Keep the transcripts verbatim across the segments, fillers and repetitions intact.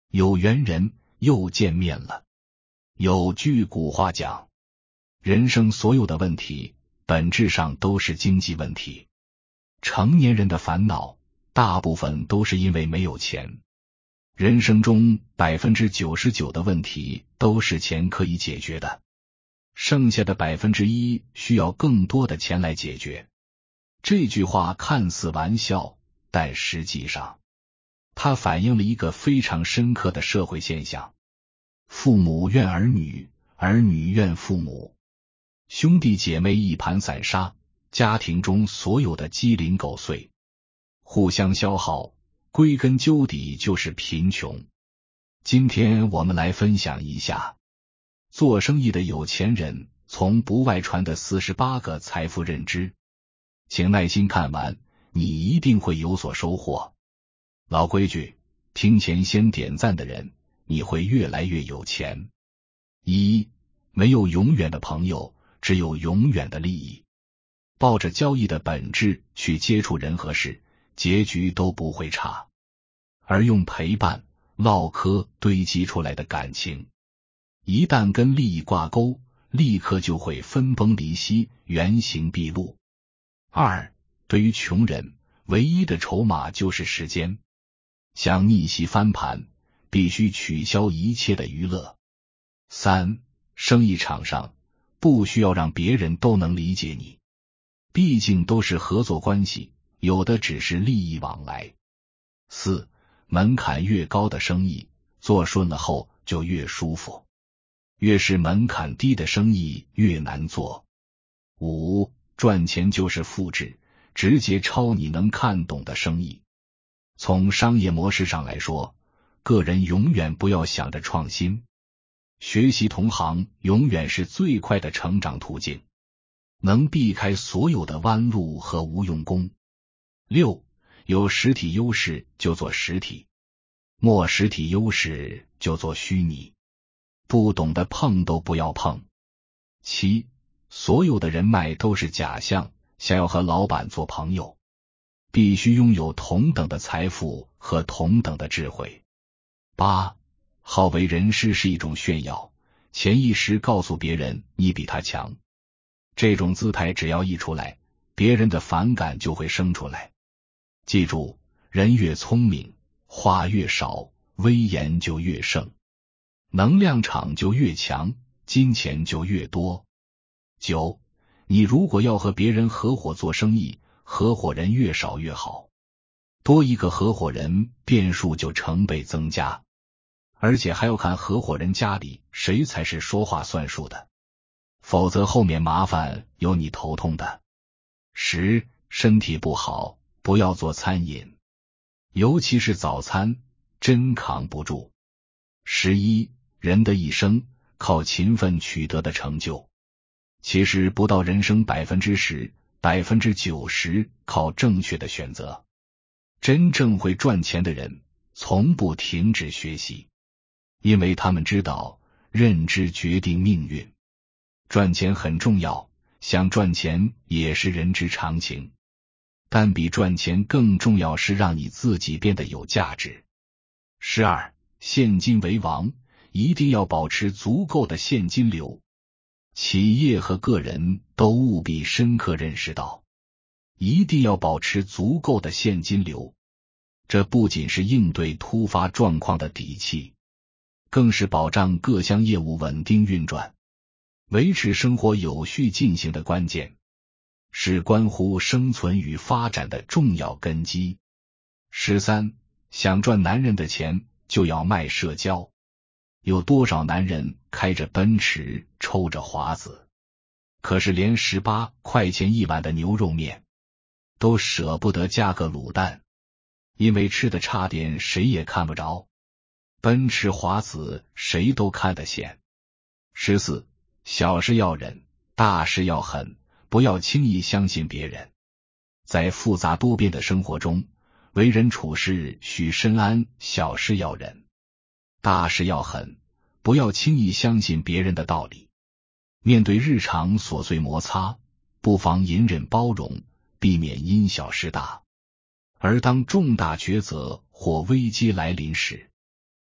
有缘人，又见面了。有句古话讲，人生所有的问题本质上都是经济问题。成年人的烦恼大部分都是因为没有钱。人生中 百分之九十九 的问题都是钱可以解决的，剩下的 百分之一 需要更多的钱来解决。这句话看似玩笑，但实际上它反映了一个非常深刻的社会现象：父母怨儿女，儿女怨父母，兄弟姐妹一盘散沙，家庭中所有的鸡零狗碎，互相消耗，归根究底就是贫穷。今天我们来分享一下做生意的有钱人从不外传的四十八个财富认知，请耐心看完，你一定会有所收获。老规矩，听前先点赞的人，你会越来越有钱。一，没有永远的朋友，只有永远的利益。抱着交易的本质去接触人和事，结局都不会差。而用陪伴、唠嗑堆积出来的感情，一旦跟利益挂钩，立刻就会分崩离析，原形毕露。二，对于穷人，唯一的筹码就是时间。想逆袭翻盘，必须取消一切的娱乐。三，生意场上不需要让别人都能理解你，毕竟都是合作关系，有的只是利益往来。四，门槛越高的生意，做顺了后就越舒服，越是门槛低的生意越难做。五，赚钱就是复制，直接抄你能看懂的生意。从商业模式上来说，个人永远不要想着创新，学习同行永远是最快的成长途径，能避开所有的弯路和无用功。六，有实体优势就做实体，没实体优势就做虚拟，不懂得碰都不要碰。七，所有的人脉都是假象，想要和老板做朋友，必须拥有同等的财富和同等的智慧。八，好为人师是一种炫耀，潜意识告诉别人你比他强，这种姿态只要一出来，别人的反感就会生出来。记住，人越聪明，话越少，威严就越盛，能量场就越强，金钱就越多。九，你如果要和别人合伙做生意，合伙人越少越好，多一个合伙人，变数就成倍增加，而且还要看合伙人家里谁才是说话算数的，否则后面麻烦有你头痛的。十，身体不好，不要做餐饮，尤其是早餐，真扛不住。十一，人的一生靠勤奋取得的成就，其实不到人生 百分之十，百分之九十 靠正确的选择。真正会赚钱的人从不停止学习，因为他们知道认知决定命运。赚钱很重要，想赚钱也是人之常情，但比赚钱更重要是让你自己变得有价值。十二，现金为王，一定要保持足够的现金流。企业和个人都务必深刻认识到，一定要保持足够的现金流，这不仅是应对突发状况的底气，更是保障各项业务稳定运转，维持生活有序进行的关键，是关乎生存与发展的重要根基。十三，想赚男人的钱，就要卖社交。有多少男人开着奔驰，抽着华子，可是连十八块钱一碗的牛肉面都舍不得加个卤蛋，因为吃的差点谁也看不着，奔驰华子谁都看得见。十四，小事要忍，大事要狠，不要轻易相信别人。在复杂多变的生活中，为人处事需深谙，小事要忍，大事要狠，不要轻易相信别人的道理。面对日常琐碎摩擦，不妨隐忍包容，避免因小失大。而当重大抉择或危机来临时，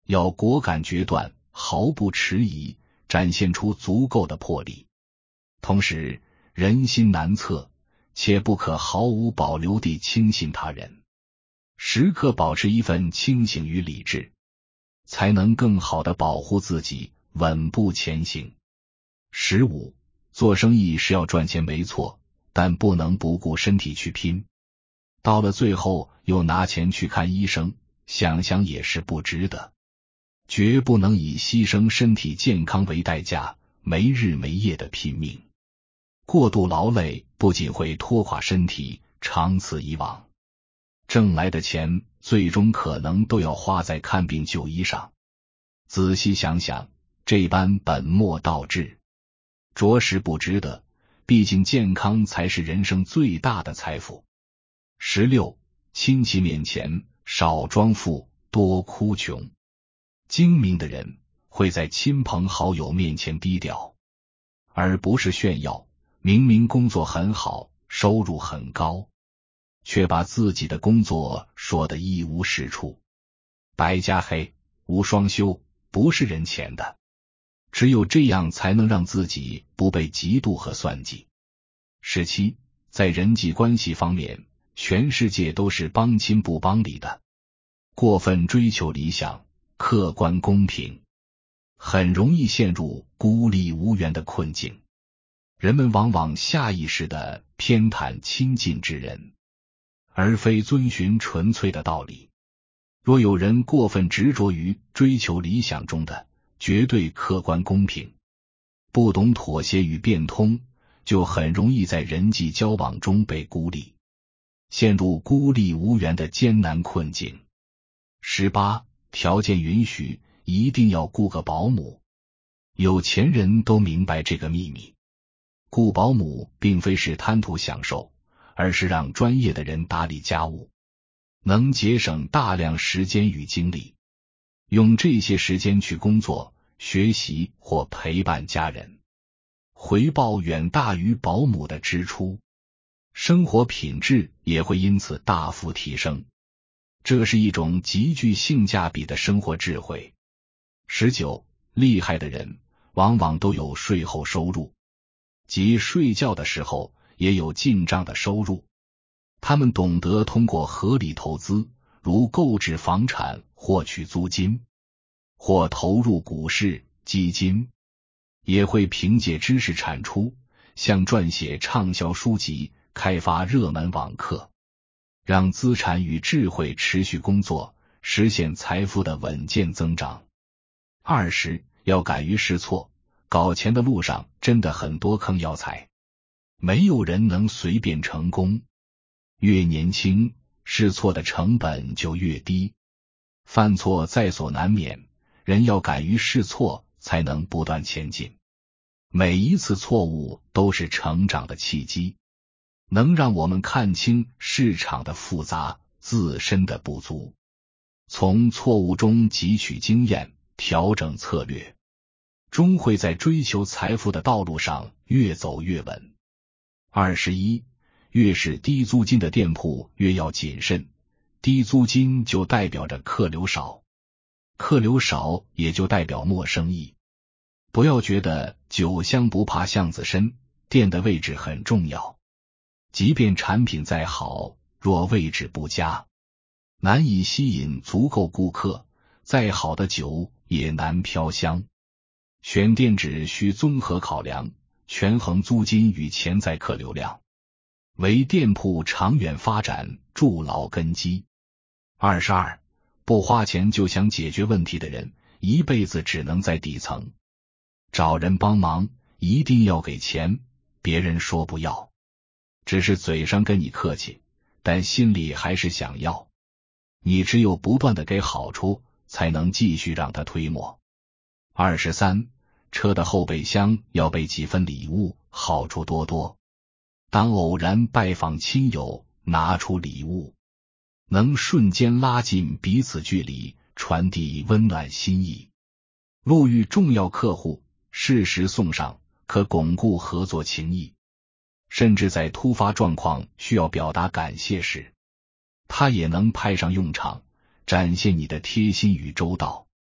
要果敢决断，毫不迟疑，展现出足够的魄力。同时，人心难测，且不可毫无保留地轻信他人，时刻保持一份清醒与理智，才能更好地保护自己，稳步前行。十五，做生意是要赚钱没错，但不能不顾身体去拼。到了最后又拿钱去看医生，想想也是不值得。绝不能以牺牲身体健康为代价，没日没夜的拼命。过度劳累不仅会拖垮身体，长此以往，挣来的钱最终可能都要花在看病就医上。仔细想想，这般本末倒置，着实不值得，毕竟健康才是人生最大的财富。十六，亲戚面前少装富，多哭穷。精明的人会在亲朋好友面前低调，而不是炫耀。明明工作很好，收入很高，却把自己的工作说得一无是处，白加黑，无双修，不是人前的。只有这样才能让自己不被嫉妒和算计。十七，在人际关系方面，全世界都是帮亲不帮理的。过分追求理想、客观公平，很容易陷入孤立无援的困境。人们往往下意识地偏袒亲近之人，而非遵循纯粹的道理。若有人过分执着于追求理想中的绝对客观公平，不懂妥协与变通，就很容易在人际交往中被孤立，陷入孤立无援的艰难困境。十八，条件允许，一定要雇个保姆。有钱人都明白这个秘密。雇保姆并非是贪图享受，而是让专业的人打理家务，能节省大量时间与精力，用这些时间去工作、学习或陪伴家人，回报远大于保姆的支出，生活品质也会因此大幅提升。这是一种极具性价比的生活智慧。十九，厉害的人往往都有税后收入，即睡觉的时候也有进账的收入。他们懂得通过合理投资，如购置房产获取租金，或投入股市、基金，也会凭借知识产出，像撰写畅销书籍、开发热门网课，让资产与智慧持续工作，实现财富的稳健增长。二十，要敢于试错。搞钱的路上真的很多坑要踩，没有人能随便成功。越年轻，试错的成本就越低。犯错在所难免，人要敢于试错，才能不断前进。每一次错误都是成长的契机，能让我们看清市场的复杂，自身的不足，从错误中汲取经验，调整策略，终会在追求财富的道路上越走越稳。二十一，越是低租金的店铺越要谨慎，低租金就代表着客流少，客流少也就代表陌生意。不要觉得酒香不怕巷子深，店的位置很重要。即便产品再好，若位置不佳，难以吸引足够顾客，再好的酒也难飘香。选店只需综合考量，权衡租金与潜在客流量，为店铺长远发展筑牢根基。二十二，不花钱就想解决问题的人，一辈子只能在底层。找人帮忙一定要给钱，别人说不要，只是嘴上跟你客气，但心里还是想要。你只有不断的给好处，才能继续让他推磨。二十三，车的后备箱要备几份礼物，好处多多。当偶然拜访亲友，拿出礼物，能瞬间拉近彼此距离，传递温暖心意。路遇重要客户，适时送上，可巩固合作情谊。甚至在突发状况需要表达感谢时，它也能派上用场，展现你的贴心与周到。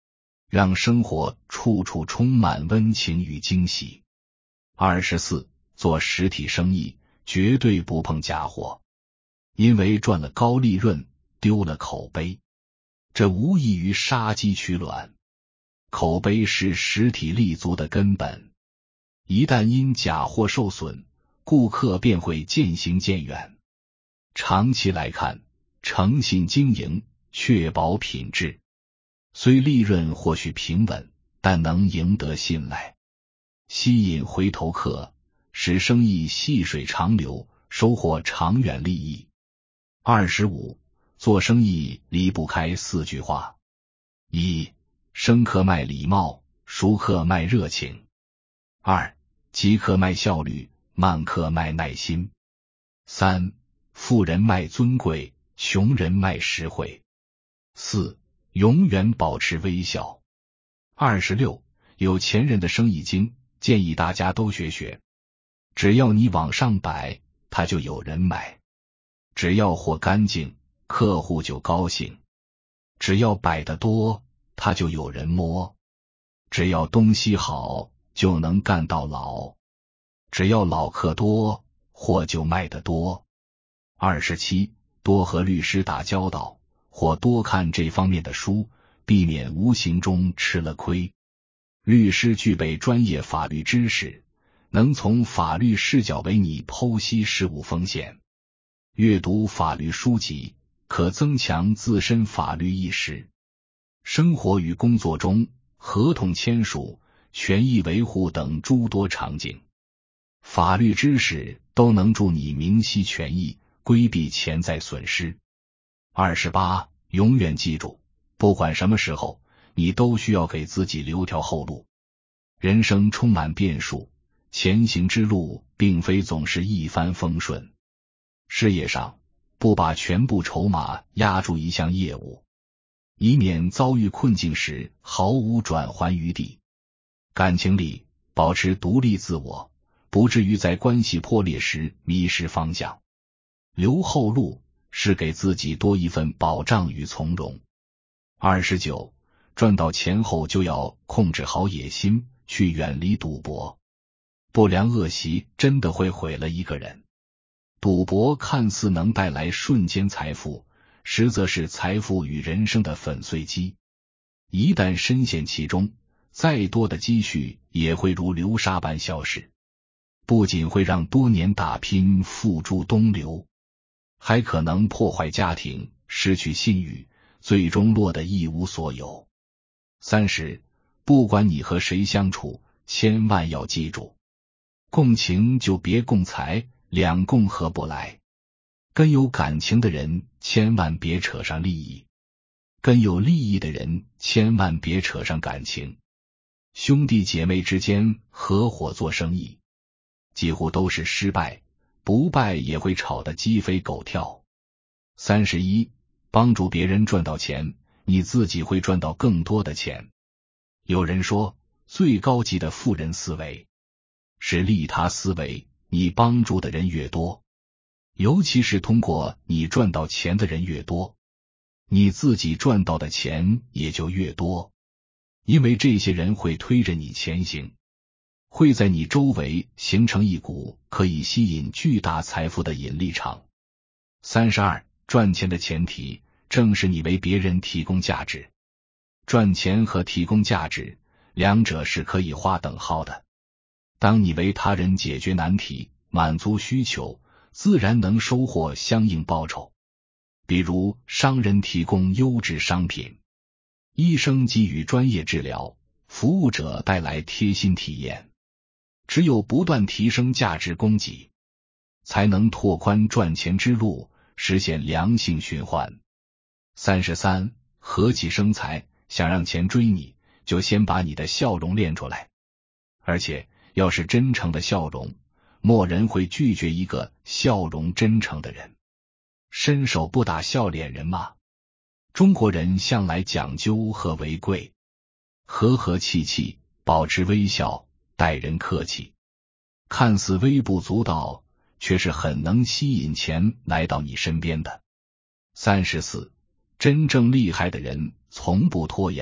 让生活处处充满温情与惊喜。二十四，做实体生意绝对不碰假货，因为赚了高利润，丢了口碑，这无异于杀鸡取卵。口碑是实体立足的根本，一旦因假货受损，顾客便会渐行渐远。长期来看，诚信经营，确保品质，虽利润或许平稳，但能赢得信赖，吸引回头客，使生意细水长流，收获长远利益。二十五，做生意离不开四句话：一、生客卖礼貌，熟客卖热情；二、急客卖效率，慢客卖耐心；三、富人卖尊贵，穷人卖实惠；四、永远保持微笑。二十六，有钱人的生意经，建议大家都学学。只要你往上摆，他就有人买；只要货干净，客户就高兴；只要摆得多，他就有人摸；只要东西好，就能干到老；只要老客多，货就卖得多。二十七，多和律师打交道，或多看这方面的书，避免无形中吃了亏。律师具备专业法律知识，能从法律视角为你剖析事务风险。阅读法律书籍，可增强自身法律意识。生活与工作中，合同签署、权益维护等诸多场景，法律知识都能助你明晰权益，规避潜在损失。二十八，永远记住，不管什么时候，你都需要给自己留条后路。人生充满变数，前行之路并非总是一帆风顺。事业上，不把全部筹码压住一项业务，以免遭遇困境时毫无转圜余地。感情里，保持独立自我，不至于在关系破裂时迷失方向。留后路是给自己多一份保障与从容。二十九，赚到钱后就要控制好野心，去远离赌博。不良恶习真的会毁了一个人。赌博看似能带来瞬间财富，实则是财富与人生的粉碎机。一旦深陷其中，再多的积蓄也会如流沙般消失，不仅会让多年打拼付诸东流，还可能破坏家庭，失去信誉，最终落得一无所有。三十，不管你和谁相处，千万要记住，共情就别共财，两共合不来。跟有感情的人千万别扯上利益，跟有利益的人千万别扯上感情。兄弟姐妹之间合伙做生意，几乎都是失败，不败也会吵得鸡飞狗跳。三十一，帮助别人赚到钱，你自己会赚到更多的钱。有人说，最高级的富人思维是利他思维，你帮助的人越多，尤其是通过你赚到钱的人越多，你自己赚到的钱也就越多，因为这些人会推着你前行，会在你周围形成一股可以吸引巨大财富的引力场。三十二，赚钱的前提正是你为别人提供价值。赚钱和提供价值，两者是可以划等号的。当你为他人解决难题，满足需求，自然能收获相应报酬。比如商人提供优质商品，医生给予专业治疗，服务者带来贴心体验。只有不断提升价值供给，才能拓宽赚钱之路，实现良性循环。三十三，和气生财，想让钱追你，就先把你的笑容练出来。而且要是真诚的笑容，没人会拒绝一个笑容真诚的人。伸手不打笑脸人嘛。中国人向来讲究和为贵，和和气气，保持微笑，待人客气，看似微不足道，却是很能吸引钱来到你身边的。三十四，真正厉害的人从不拖延，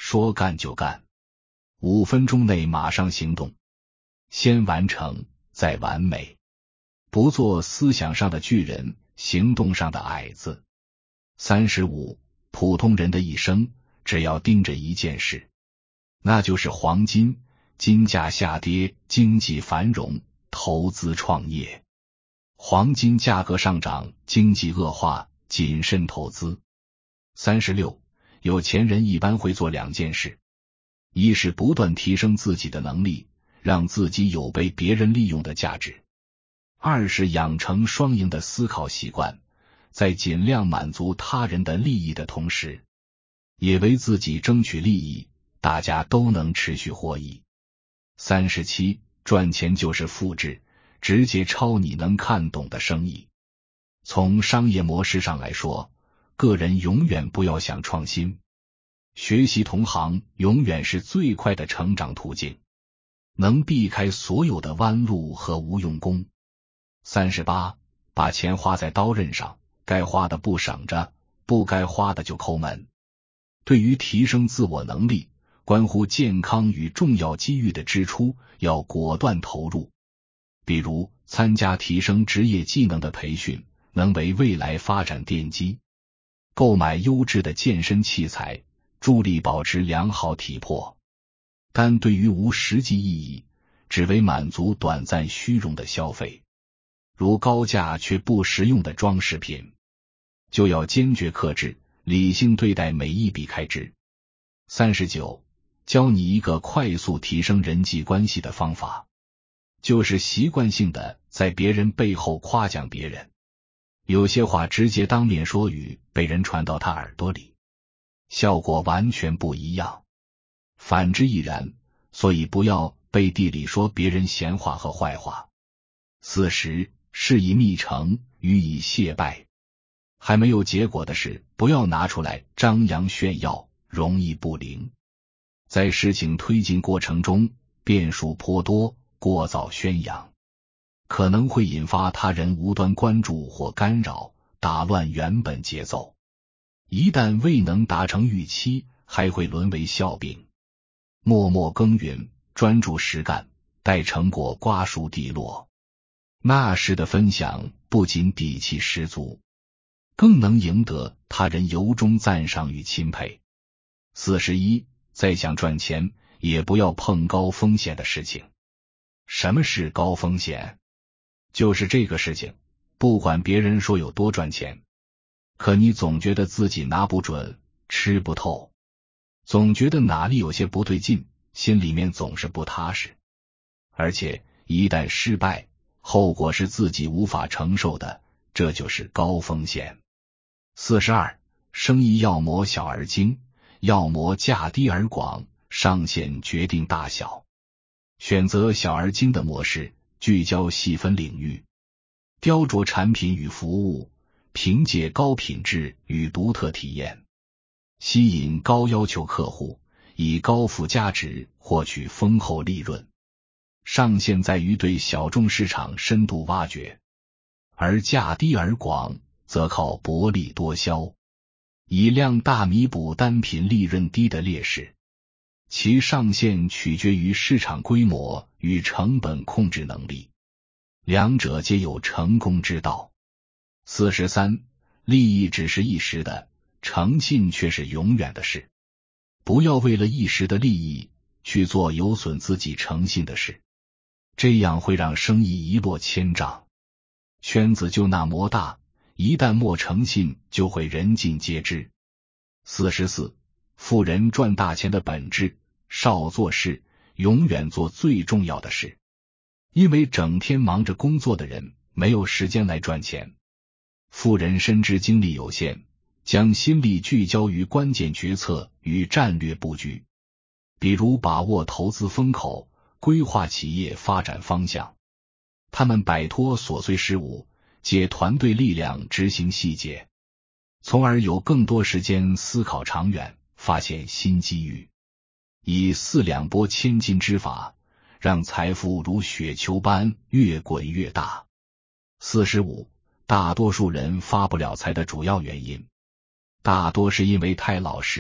说干就干，五分钟内马上行动，先完成再完美，不做思想上的巨人，行动上的矮子。三十五，普通人的一生只要盯着一件事，那就是黄金，金价下跌，经济繁荣，投资创业。黄金价格上涨，经济恶化，谨慎投资。三十六，有钱人一般会做两件事，一是不断提升自己的能力，让自己有被别人利用的价值；二是养成双赢的思考习惯，在尽量满足他人的利益的同时，也为自己争取利益，大家都能持续获益。三十七，赚钱就是复制，直接抄你能看懂的生意。从商业模式上来说，个人永远不要想创新，学习同行永远是最快的成长途径，能避开所有的弯路和无用功。三十八，把钱花在刀刃上，该花的不省着，不该花的就抠门。对于提升自我能力，关乎健康与重要机遇的支出，要果断投入。比如参加提升职业技能的培训，能为未来发展奠基；购买优质的健身器材，助力保持良好体魄。但对于无实际意义，只为满足短暂虚荣的消费，如高价却不实用的装饰品，就要坚决克制，理性对待每一笔开支。三十九，教你一个快速提升人际关系的方法，就是习惯性的在别人背后夸奖别人。有些话直接当面说与被人传到他耳朵里，效果完全不一样，反之亦然，所以不要背地里说别人闲话和坏话。四十，事已密成，予以谢拜。还没有结果的事，不要拿出来张扬炫耀，容易不灵。在事情推进过程中，变数颇多，过早宣扬可能会引发他人无端关注或干扰，打乱原本节奏。一旦未能达成预期，还会沦为笑柄。默默耕耘，专注实干，待成果瓜熟蒂落。那时的分享不仅底气十足，更能赢得他人由衷赞赏与钦佩。四十一，再想赚钱，也不要碰高风险的事情。什么是高风险？就是这个事情，不管别人说有多赚钱，可你总觉得自己拿不准，吃不透，总觉得哪里有些不对劲，心里面总是不踏实，而且一旦失败，后果是自己无法承受的，这就是高风险。四十二，生意要磨小而精，要磨价低而广，上限决定大小。选择小而精的模式，聚焦细分领域，雕琢产品与服务，凭借高品质与独特体验，吸引高要求客户，以高附加值获取丰厚利润。上限在于对小众市场深度挖掘，而价低而广则靠薄利多销，以量大弥补单品利润低的劣势。其上限取决于市场规模与成本控制能力，两者皆有成功之道。四十三，利益只是一时的，诚信却是永远的事。不要为了一时的利益去做有损自己诚信的事，这样会让生意一落千丈。圈子就那么大，一旦莫诚信，就会人尽皆知。四十四，富人赚大钱的本质，少做事，永远做最重要的事。因为整天忙着工作的人没有时间来赚钱，富人深知精力有限，将心力聚焦于关键决策与战略布局，比如把握投资风口，规划企业发展方向。他们摆脱琐碎事务，借团队力量执行细节，从而有更多时间思考长远，发现新机遇。以四两拨千斤之法，让财富如雪球般越滚越大。四十五，大多数人发不了财的主要原因，大多是因为太老实，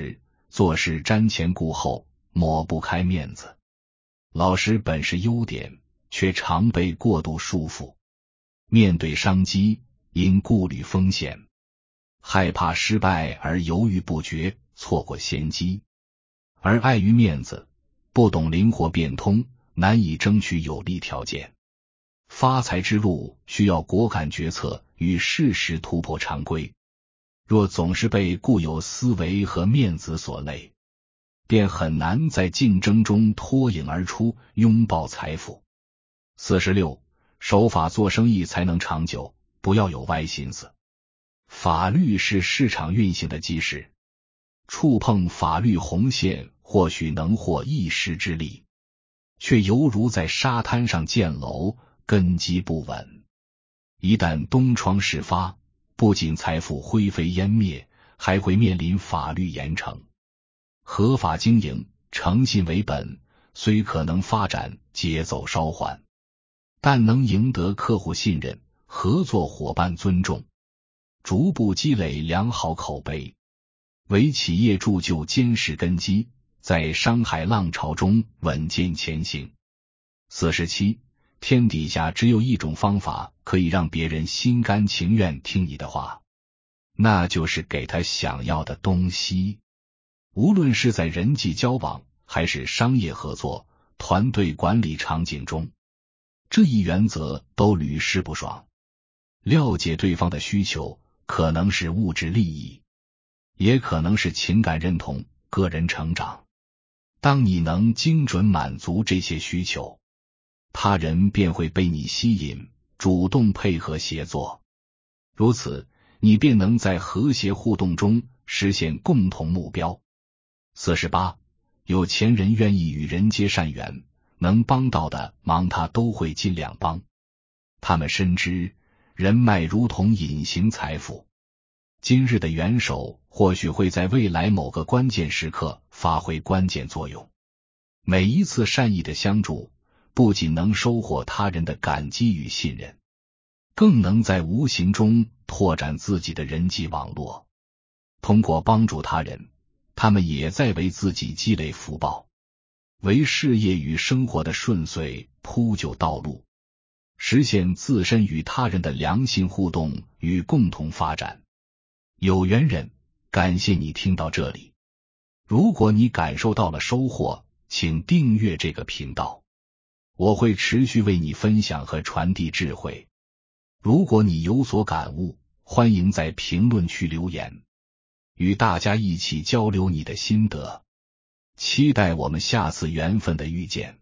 做事瞻前顾后，抹不开面子。老实本是优点，却常被过度束缚。面对商机，因顾虑风险，害怕失败而犹豫不决，错过先机。而碍于面子，不懂灵活变通，难以争取有利条件。发财之路需要果敢决策与适时突破常规。若总是被固有思维和面子所累，便很难在竞争中脱颖而出，拥抱财富。四十六，守法做生意才能长久，不要有歪心思。法律是市场运行的基石，触碰法律红线或许能获一时之利，却犹如在沙滩上建楼，根基不稳。一旦东窗事发，不仅财富灰飞烟灭，还会面临法律严惩。合法经营，诚信为本，虽可能发展节奏稍缓，但能赢得客户信任，合作伙伴尊重，逐步积累良好口碑，为企业铸就坚实根基，在商海浪潮中稳健前行。四十七，天底下只有一种方法可以让别人心甘情愿听你的话，那就是给他想要的东西。无论是在人际交往还是商业合作、团队管理场景中，这一原则都屡试不爽。了解对方的需求，可能是物质利益，也可能是情感认同、个人成长。当你能精准满足这些需求，他人便会被你吸引，主动配合协作。如此，你便能在和谐互动中实现共同目标。四十八，有钱人愿意与人结善缘，能帮到的忙他都会尽量帮。他们深知人脉如同隐形财富，今日的援手或许会在未来某个关键时刻发挥关键作用。每一次善意的相助，不仅能收获他人的感激与信任，更能在无形中拓展自己的人际网络。通过帮助他人，他们也在为自己积累福报，为事业与生活的顺遂铺就道路，实现自身与他人的良性互动与共同发展。有缘人，感谢你听到这里。如果你感受到了收获，请订阅这个频道，我会持续为你分享和传递智慧。如果你有所感悟，欢迎在评论区留言，与大家一起交流你的心得。期待我们下次缘分的遇见。